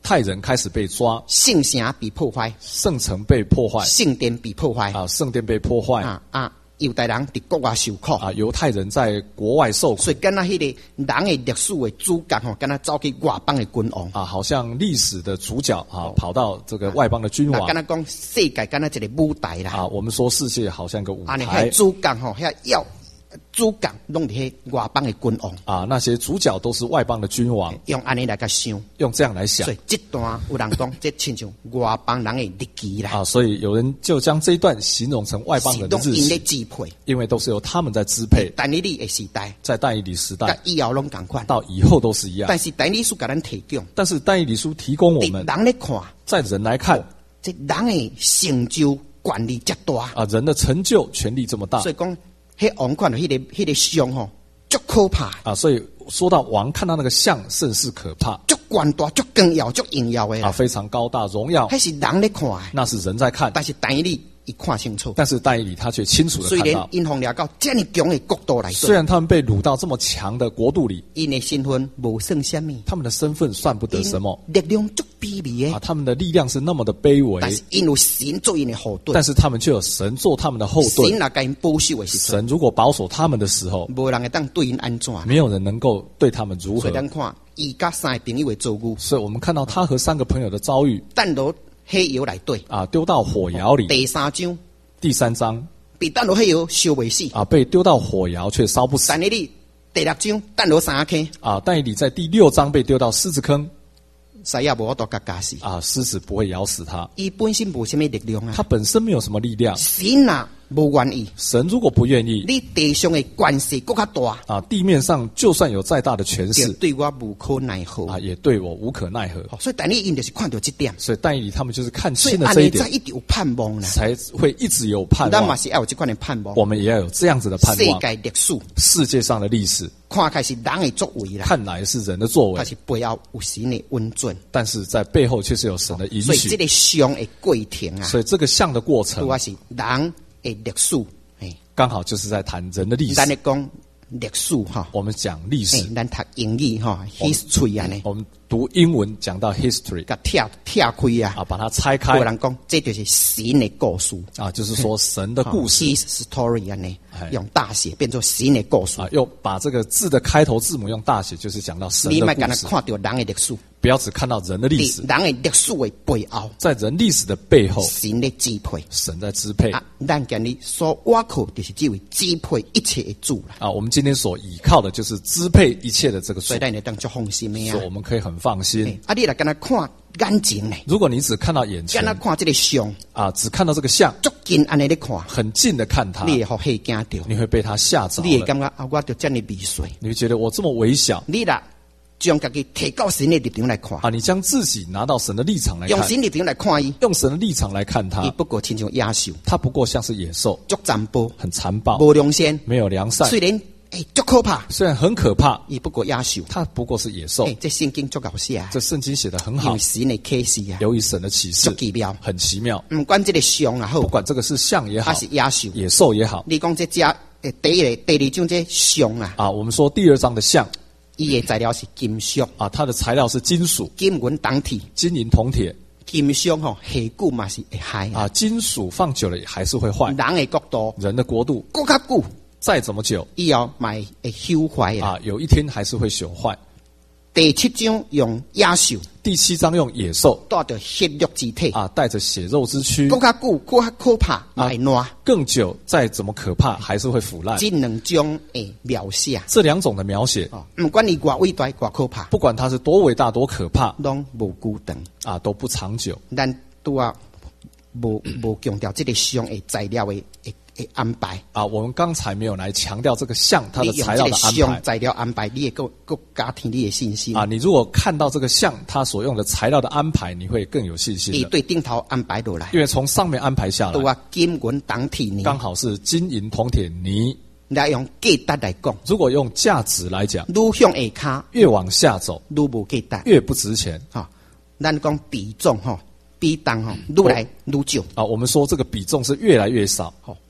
太人开始被抓， 圣城被破坏， 圣城被破坏， 圣殿被破坏， 啊，圣殿被破坏， 啊啊，犹太人伫国外受苦， 啊，犹太人在国外受苦， 所以敢若迄个人的历史的主角吼，敢若走去外邦的君王， 啊，好像历史的主角啊，跑到这个外邦的君王， 敢若讲世界敢若一个舞台啦， 啊，我们说世界好像个舞啊， 台， 那主角吼，遐要主角拢伫迄外邦的君王， 啊，那些主角都是外邦的君王， 用安尼来甲想， 用这样来想， 所以这段有人讲，这亲像外邦人的日记啦， 啊，所以有人就将这一段形容成外邦人的日因咧期， 支配， 因为都是由他们在支配。 但以理的时代， 在但以理时代甲以后拢共款， 到以后都是一样， 但是但以理书甲咱提供， 但是但以理书提供我们， 人咧看， 在人来看， 这人的成就权力遮大啊，人的成就权力这么大， 所以讲，迄王看到迄个迄个像吼，足可怕啊，所以说到王看到那个像甚是可怕， 足悬大、足光耀、足荣耀的啊，非常高大荣耀， 迄是人咧看的， 那是人在看， 但是但以理伊看清楚， 但是但以理他却清楚的虽然看到， 因奉了到这么强的国度来说， 虽然他们被掳到这么强的国度里， 因的身份无算什么， 他们的身份算不得什么， 力量足卑微啊， 的， 他们的力量是那么的卑微， 但是因有神做因的后盾， 但是他们却有神做他们的后盾， 神若甲因保守的时阵， 神如果保守他们的时候， 无人会当对因安怎， 没有人能够对他们如何所以。咱看伊甲三个朋友的遭遇， 所以我们看到他和三个朋友的遭遇弹落黑窑内底， 啊，丢到火窑里。 第三章第三章被弹落黑窑烧未死， 啊，被丢到火窑却烧不死但以理第六章弹落三坑， 啊。但以理在第六章被丢到狮子坑西亚无法度甲加死， 啊，狮子不会咬死他， 伊本身无什么力量啊他，本身没有什么力量。 神若无愿意， 神如果不愿意你地上的权势更较大， 啊，地面上就算有再大的权就势对我无可奈何。 啊，也对我无可奈何。 所以但你因就是看到这点， 所以但以理他们就是看所以清了这一安尼才点， 一直有盼望啦。 才会一直有盼咱嘛望。 是要有这款的盼望。 我们也要有这样子的盼世望。 界历史世界上的历史看开是人的作为啦， 看来是人的作为但，是背后有神的温准， 但是在背后却是有神的允许。 所以这个像的过程啊， 所以这个像的过程主，要是人的历史。哎， 刚好就是在谈人的历史咱。咧讲历史哈， 我们讲历史哎，，咱读英语哈，history 啊呢， 我们读英文讲到 history 甲拆拆开啊， 啊，把它拆开有人讲这就是神的故事。 啊，就是说神的故事 his story 啊呢哎， 用大写变作神的故事。 啊，又把这个字的开头字母用大写，就是讲到神你莫的故事， 敢若看到人的历史， 不要只看到人的历史， 人的历史的背后， 在人历史的背后， 神的支配。 神在支配啊，咱今日所挖靠就是这位支配一切的主啦， 啊。我们今天所依靠的就是支配一切的这个主所以，咱就当作放心的啊所以。我们可以很放心哎。啊，你来跟他看眼睛呢， 如果你只看到眼前跟他看这个像， 啊，只看到这个像， 足近安尼咧看， 很近的看它， 你会互吓惊着， 你会被它吓着你会了， 感觉啊，我就这么微碎。 你会觉得我这么微小你啦，将家己提到神的立场来看， 啊，你将自己拿到神的立场来看， 用神立场来看伊， 用神的立场来看伊它， 不过亲像野兽， 它不过像是野兽， 足残暴， 很残暴， 无良心， 没有良善， 虽然诶足可怕， 虽然很可怕， 伊不过野兽。 它不过是野兽诶，。这圣经足搞写， 这圣经写得很好有，神的启示啊， 由于神的启示足奇妙。 很奇妙， 唔管这个像也好不，管这个是象也好还，是野兽， 野兽也好你讲这只诶第一个、第二种这像啊， 啊。我们说第二章的象伊的材料是金属、 啊，它的材料是金属、 金银、铜铁。 金银、铜铁金属吼下久嘛是会害啊， 啊，金属放久了也还是会坏。 人的角度人的国度更较久， 再怎么久以后嘛会会朽坏啊。 啊，有一天还是会朽坏。 第七章用野兽第七章用野兽带着血肉之体， 啊，带着血肉之躯， 更较久、更较可怕，嘛会烂。 更久再怎么可怕还是会腐烂。 这两种的描写， 这两种的描写， 哦，不管伊偌伟大、偌可怕， 不管它是多伟大多可怕拢无久长。 啊，都不长久。 咱拄啊无无强调这个像的材料的的的安排。 啊，我们刚才没有来强调这个像它的你用材料的这个安排像材料安排，你也够够加添你的信心啊。你如果看到这个像它所用的材料的安排，你会更有信心的， 伊对顶头安排落来， 因为从上面安排下来， 拄啊金银铜铁呢， 刚好是金银铜铁泥。 来用价值来讲， 如果用价值来讲， 愈向下骹越往下走愈无价值。 越不值钱哈，咱讲比重吼，比重吼，愈来愈少。 啊。我们说这个比重是越来越少， 吼，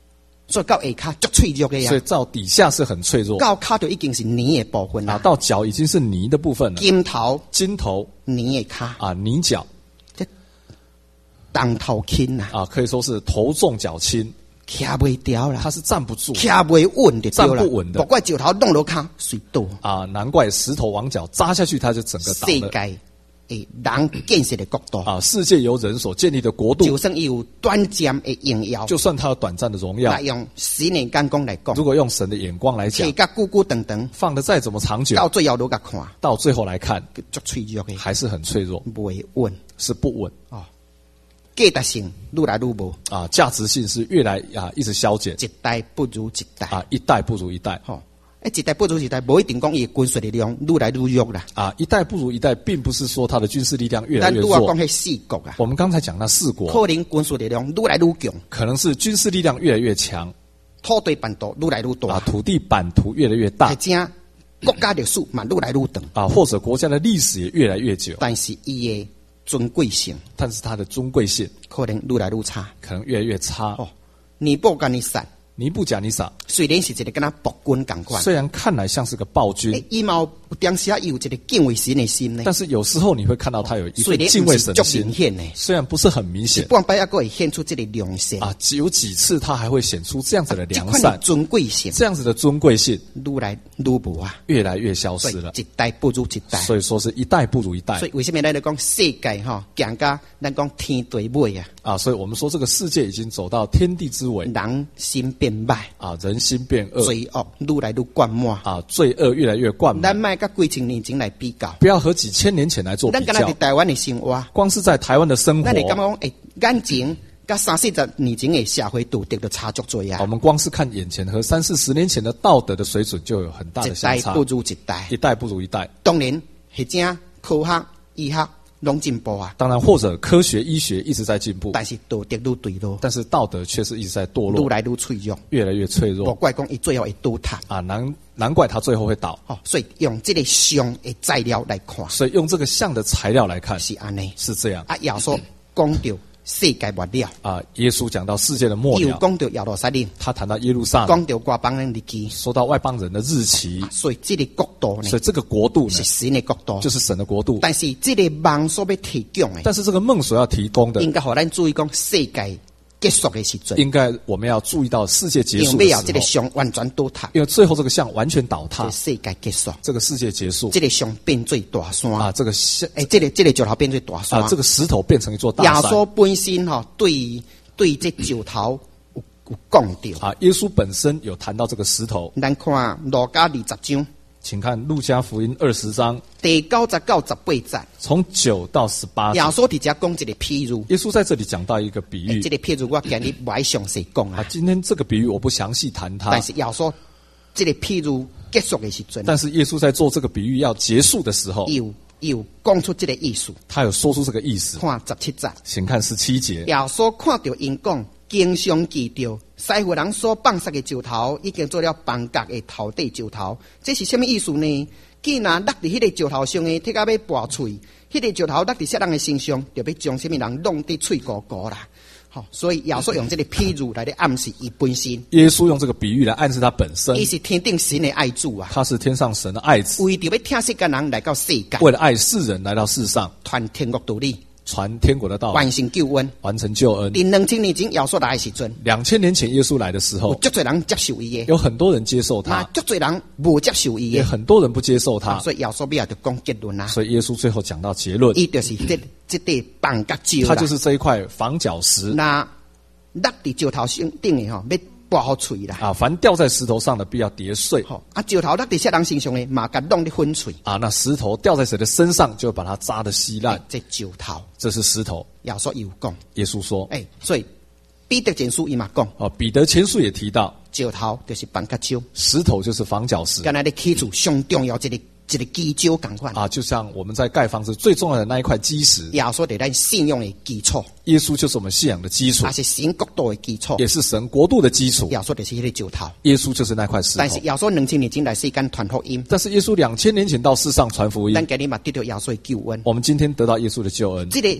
所以到下骹足脆弱的呀所以，到底下是很脆弱到骹就已经是泥的部分啊， 啦。 到脚已经是泥的部分了， 金头筋头泥的骹， 啊，泥脚当头轻呐， 啊，可以说是头重脚轻， 徛袂掉啦， 它是站不住徛袂稳就对啦， 站不稳的不怪石头弄落骹水倒。 啊，难怪石头往脚扎下去，它就整个倒了世界诶人建设的国度， 啊。世界由人所建立的国度就，算伊有短暂的荣耀， 就算它有短暂的荣耀来，用十年眼光来讲， 如果用神的眼光来讲摕，甲久久长长， 放的再怎么长久， 到最后落甲看， 到最后来看足脆弱的， 还是很脆弱， 袂稳是不稳哦，价值性愈来愈无， 啊，价值性是越来啊一直消减一代不如一代。 啊，一代不如一代吼，诶，一代不如一代，无一定讲伊的军事力量愈来愈弱啦。 啊，一代不如一代，并不是说它的军事力量越来越弱咱拄啊讲。迄四国啊， 我们刚才讲那四国， 可能军事力量愈来愈强， 可能是军事力量越来越强土地版图愈来愈大啊，，土地版图越来越大或者国家历史嘛愈来愈长， 啊，或者国家的历史也越来越久， 但是伊的尊贵性但是它的尊贵性可能愈来愈差。 可能越来越差。 哦，尼布甲尼撒尼布甲尼撒虽然是一个跟他暴君共款， 虽然看来像是个暴君， 诶，伊嘛有当时啊有一个敬畏神的心呢。 但是有时候你会看到他有一虽然份敬畏神的不是足明心， 显呢， 虽然不是很明一显半摆还佫会显出这个良善啊，有几次他还会显出这样子的这款的良善， 尊贵性这样子的尊贵性愈来愈无啊， 越来越消所以失了。 一代不如一代。 所以说是一代不如一代所以为什么咱来讲世界吼，行到咱讲天地尾啊， 啊，所以我们说这个世界已经走到天地之尾人心变歹， 啊，人心变恶罪恶愈来愈灌满。 啊，罪恶越来越灌咱满。 卖甲几千年前来比较， 不要和几千年前来做比咱敢若较伫，台湾的生活， 光是在台湾的生活咱，会感觉讲，诶，眼前甲三四十年前的社会道德就差足多我啊， 们光是看眼前和三四十年前的道德的水准就有很大一的相差代不，如一代一。代不如一代。 当然，或者科学、医学拢进步啊， 当然，或者科学医学一直在进步， 但是道德愈坠落， 但是道德却是一直在堕愈落， 来愈脆弱。 越来越脆无弱怪讲伊最后会倒塌。 啊！难难怪他最后会倒。 哦，所以用这个相的材料来看， 所以用这个像的材料来看， 是安尼。 是这样啊，耶稣讲到世界末了， 啊。耶稣讲到世界的末又了， 讲到耶路撒冷， 他谈到耶路撒冷， 讲到外邦人日期， 说到外邦人的日期， 所以这个国度呢所以这个国度呢是，神的国度， 就是神的国度。 但是这个梦所要提供的， 但是这个梦所要提供的， 应该互咱注意讲世界结束的时阵， 应该我们要注意到世界结因束的时候为要这个，相完全倒塌， 因为最后这个像完全倒塌这个，世界结束， 这个世界结束这个相变做大山， 啊，这个像诶，这个这个石头变做大山啊，这个石头变成一座耶大山稣本身吼、对对这石头有有讲到。 啊。耶稣本身有谈到这个石头， 咱看路加二十章请看路加福音二十章第九十九十八节， 从九到十八节耶。稣伫遮讲一个譬喻， 耶稣在这里讲到一个比喻这个譬喻我今日不爱详细讲啊， 啊， 今天这个比喻我不详细谈它但，是耶稣这个譬喻结束的时阵， 但是耶稣在做这个比喻要结束的时候， 又又讲出这个意思。 他有说出这个意思。 看十七节， 请看十七节， 耶稣看到因讲，经常记着西湖人所放杀的石头，已经做了房角的头底石头。这是什么意思呢？既然落伫迄个石头上的，铁甲要拔喙，迄、个石头落伫些人的身上，就要将什么人弄伫喙糊糊啦。好、所以耶稣用这个譬喻来咧暗示伊本身， 耶稣用这个比喻来暗示他本身伊，是天顶神的爱主啊， 他是天上神的爱子， 为着要听世间人来到世界， 为了爱世人来到世上， 传天国道理， 传天国的道， 完成救恩。 完成救恩。 伫两千年前耶稣来的时阵， 两千年前耶稣来的时有候， 足多人接受伊的， 有很多人接受那他， 足多人无接受伊也的。 很多人不接受他， 所以耶稣要就讲结论啊， 所以耶稣最后讲到结论， 伊就是这这块绑角石啦， 他就是这一块房角石那落伫石头上顶的吼，要拔好喙啦。 啊，凡掉在石头上的必要跌碎吼啊，石头落伫些人身上的，嘛甲弄伫粉碎。 啊，那石头掉在谁的身上，就把它扎得稀烂。 这石头， 这是石头。 耶稣有讲， 耶稣说， 诶、所以彼得前书伊嘛讲， 哦，彼得前书也提到， 石头就是绑角石， 石头就是房角石敢若咧起厝上重要一个一个基石共款。 啊，就像我们在盖房子最重要的那一块基石， 耶稣伫咱信仰的基础， 耶稣就是我们信仰的基础也，是神国度的基础。 也是神国度的基础。 耶稣就是迄个石头， 耶稣就是那块石头。 但是耶稣两千年前来世间传福音， 但是耶稣两千年前到世上传福音咱，今日嘛得到耶稣的救恩。 我们今天得到耶稣的救恩。 这个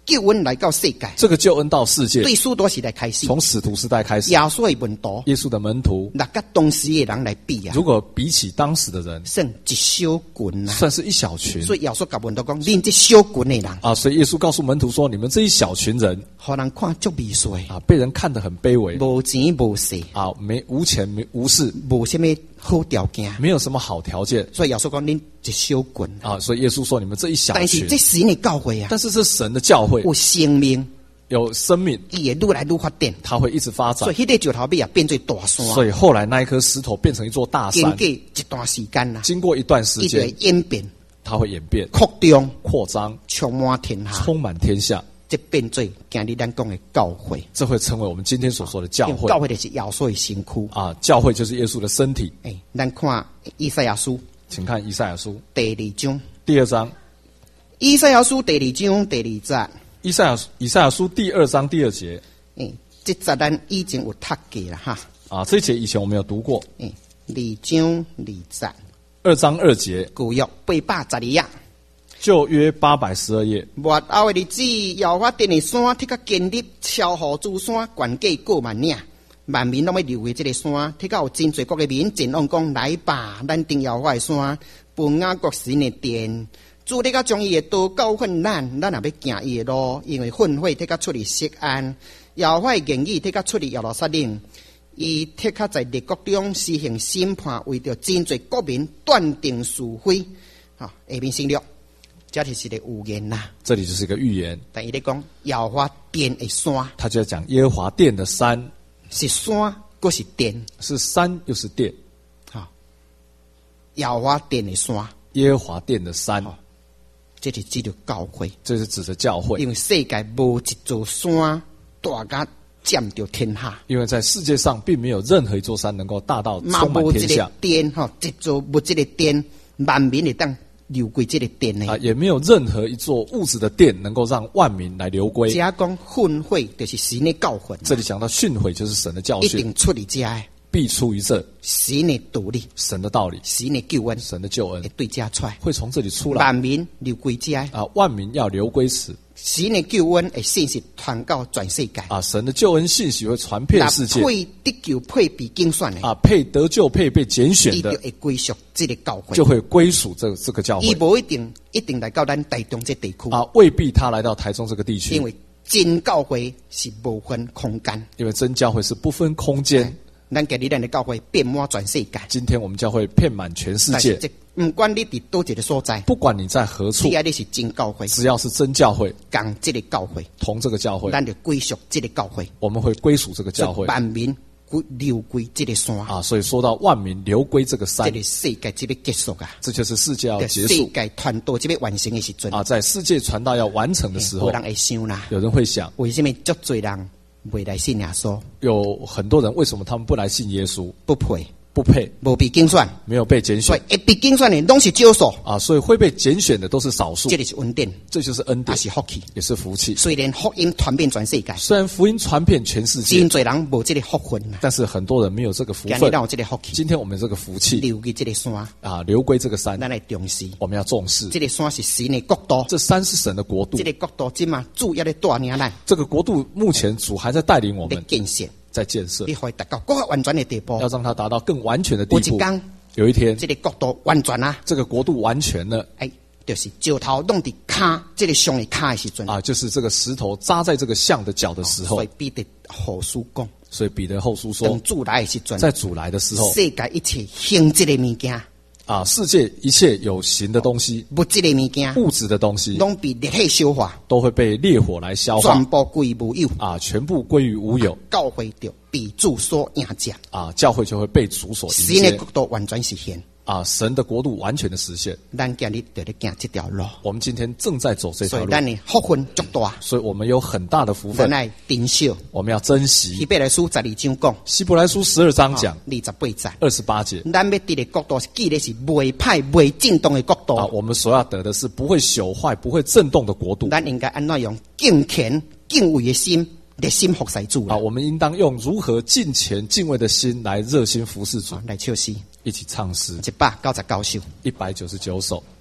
救恩来到世界， 这个救恩到世界， 对使徒时代开始， 从使徒时代开始， 耶稣的门徒， 耶稣的门徒， 那跟当时的人来比啊， 如果比起当时的人， 算一小群啊， 算是一小群。 所以耶稣甲门徒讲，恁这小群的人啊，所以耶稣告诉门徒说：“你们这一小群人， 互人看足微细啊，被人看得很卑微， 无钱无势啊，没无钱没无势， 无什么好条件， 没有什么好条件。 所以耶稣讲，恁一小群啊，所以耶稣说：你们这一小群， 但是这神的教会啊， 但是这神的教会有生命， 有生命， 伊会愈来愈发展， 它会一直发展。 所以迄个石头尾啊变做大山， 所以后来那一颗石头变成一座大山， 经过一段时间啦， 经过一段时间， 伊就会演变。 它会演变、 扩张、 扩张， 充满天下， 充满天下， 这变做今日咱讲的教会， 这会成为我们今天所说的教会。 教会就是耶稣的身躯啊，教会就是耶稣的身体。 哎，咱看以赛亚书， 请看以赛亚书第二章， 第二章。 以赛亚书第二章第二节， 以赛亚以赛亚书第二章第二节。 哎，这节咱已经有读过了哈。 啊，这一节以前我们有读过。 哎，二章二节。 二章二节， 旧约八百十二页， 旧约八百十二页。 末后的日子，耶和华殿的山，铁甲坚立，超乎诸山，悬过过万岭。万民拢要流回这个山，铁甲有真侪国的民前往讲来吧，咱定耶和华的山，奔雅各神的殿。主铁甲将伊的刀教训咱，咱也要行伊的路，因为愤悔铁甲出离锡安，耶和华的言语铁甲出离耶路撒冷。伊铁克在列国中施行审判，为着真侪国民断定是非。啊，下面省略，这就是一个预言呐。 这里就是一个预言。 但伊咧讲，耶和华殿的山， 他就要讲耶和华殿的山是山，又是殿， 是山又是殿。 啊，耶和华殿的山， 耶和华殿的山， 啊，这是指着教会， 这是指着教会， 因为世界无一座山大甲占着天下， 因为在世界上并没有任何一座山能够大到充满天下。 殿哈，一座无这个殿，万民会当流归这个殿呢。 啊，也没有任何一座物质的殿能够让万民来流归。 加讲训诲就是神的教训。 这里讲到训诲就是神的教训， 一定出于这的， 必出于这神的道理， 神的道理， 神的救恩， 神的救恩会对这出来， 会从这里出来。 万民流归这啊，万民要流归此。 神的救恩会信息传到全世界啊，神的救恩信息会传遍世界。 配得救配被拣选的啊，配得救配被拣选的， 伊就会归属这个教会， 就会归属这这个教会。 伊无一定一定来到咱台中这地区啊，未必他来到台中这个地区， 因为真教会是无分空间， 因为真教会是不分空间。 咱今日咱的教会遍满全世界， 今天我们教会遍满全世界。 不管你伫多一个所在， 不管你在何处， 只要你是真教会， 只要是真教会， 讲这个教会， 同这个教会， 咱就归属这个教会， 我们会归属这个教会。 万民流归这个山啊，所以说到万民流归这个山， 这个世界就要结束啊！ 这就是世界要结束， 世界传道就要完成的时阵啊，在世界传道要完成的时候， 有人会想啦， 有人会想， 为什么足多人未来信耶稣？ 有很多人为什么他们不来信耶稣？ 不配， 不配， 无被拣选， 没有被拣选， 所以被拣选的拢是少数啊，所以会被拣选的都是少数。 这就是恩典， 这就是恩典， 也是福气， 也是福气。 虽然福音传遍全世界， 虽然福音传遍全世界， 真多人无这个福分， 但是很多人没有这个福分。 今天有这个福气， 今天我们这个福气流归这个山啊，流归这个山， 咱来重视， 我们要重视。 这个山是神的国度， 这山是神的国度， 这个国度今嘛主要的带领咱， 这个国度目前主还在带领我们建设。 在建设， 你可以达到更完全的地步， 要让它达到更完全的地步。 有一天， 有一天， 这个国度完全啊， 这个国度完全了， 哎，就是石头弄伫骹，这个像的骹的时阵啊，就是这个石头扎在这个像的脚的时候。 所以彼得后书讲， 所以彼得后书说， 等主来的时阵， 在主来的时候， 世界一切行这个物件。 啊，世界一切有形的东西， 物质的物件， 物质的东西， 拢被烈火消化， 都会被烈火来消化， 全部归于无有啊，全部归于无有。 教会就被主所迎接啊，教会就会被主所迎接。 神的国度完全实现啊，神的国度完全的实现。 咱今日就在行这条路， 我们今天正在走这条路， 所以咱的福分足大， 所以我们有很大的福分， 咱来珍惜， 我们要珍惜。 希伯来书十二章讲， 希伯来书十二章讲二十八节， 二十八节， 咱要得的国度是记的是未歹未震动的国度啊，我们所要得的是不会朽坏、不会震动的国度。 咱应该安怎用敬虔、敬畏的心，热心服侍主啊，我们应当用如何敬虔、敬畏的心来热心服侍主， 来唱诗， 一起唱诗， 一百九十九首， 一百九十九首。